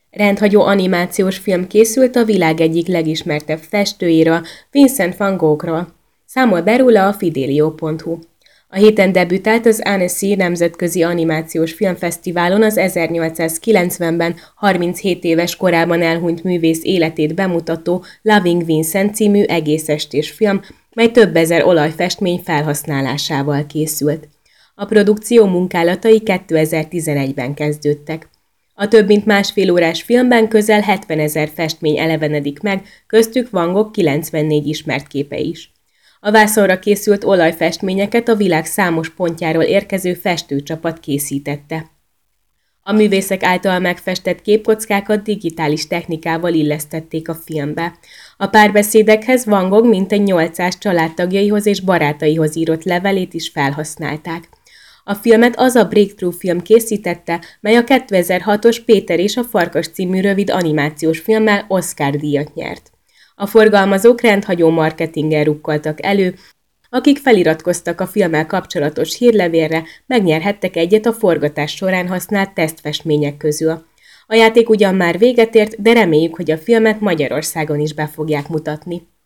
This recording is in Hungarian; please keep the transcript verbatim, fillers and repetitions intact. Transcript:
Rendhagyó animációs film készült a világ egyik legismertebb festőjéről, Vincent van Goghról. Számol be róla a Fidelio pont hu. A héten debütált az Annecy Nemzetközi Animációs Filmfesztiválon az ezernyolcszázkilencvenben harminchét éves korában elhunyt művész életét bemutató Loving Vincent című egészestés film, mely több ezer olajfestmény felhasználásával készült. A produkció munkálatai kétezer-tizenegyben kezdődtek. A több mint másfél órás filmben közel hetvenezer festmény elevenedik meg, köztük Van Gogh kilencvennégy ismert képe is. A vászonra készült olajfestményeket a világ számos pontjáról érkező festőcsapat készítette. A művészek által megfestett képkockákat digitális technikával illesztették a filmbe. A párbeszédekhez Van Gogh mintegy nyolcszáz családtagjaihoz és barátaihoz írott levelét is felhasználták. A filmet az a Breakthrough film készítette, mely a kétezer-hatos Péter és a Farkas című rövid animációs filmmel Oscar-díjat nyert. A forgalmazók rendhagyó marketingen rukkoltak elő, akik feliratkoztak a filmmel kapcsolatos hírlevélre, megnyerhettek egyet a forgatás során használt tesztfestmények közül. A játék ugyan már véget ért, de reméljük, hogy a filmet Magyarországon is be fogják mutatni.